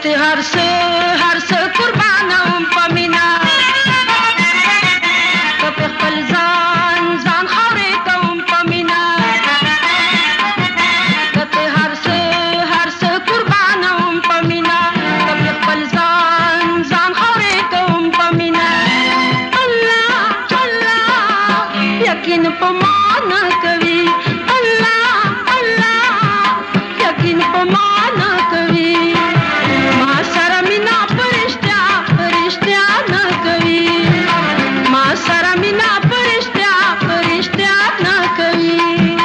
کته هر څه قربانوم په مینا په خپل ځان خاورې کوم په مینا کته هر څه قربانوم په مینا په خپل ځان خاورې کوم په مینا الله یقین په ما نه کوي الله یقین په ما نه کوي ما سره مینا پرشتیا نه کوي ما سره مینا پرشتیا نه کوي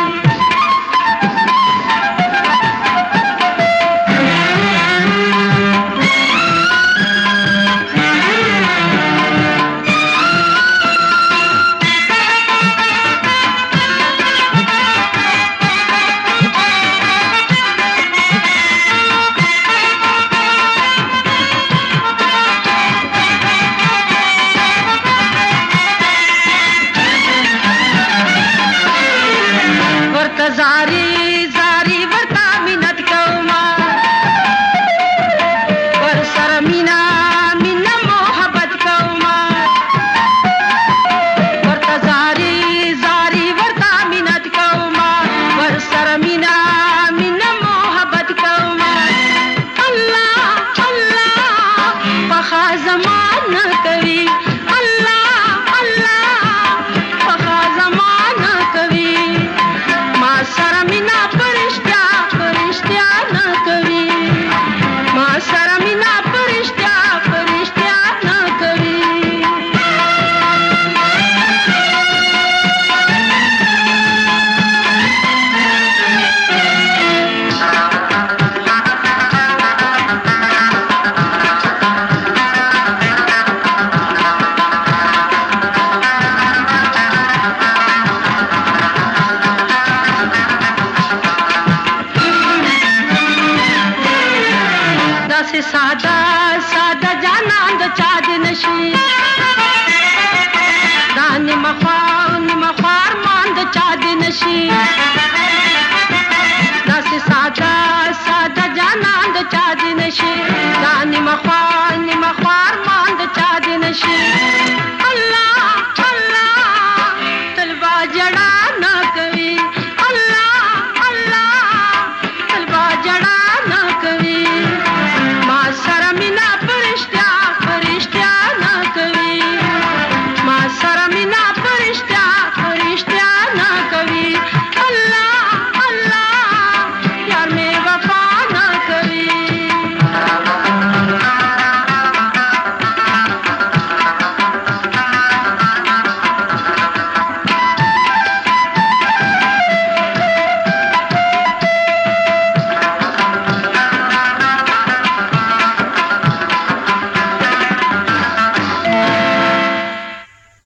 زاری ورتا منت کوما ور سره مینا محبت کوما ورتا زاری ورتا منت کوما ور سره مینا محبت کوما الله پخا زمان کوي الله پخا زمان کوي ما سره مینا پرشتیا نه کوي ما سره مینا پرشتیا نه کوي सादा जाना द चाद नशी दान मखार मान द चाद नशी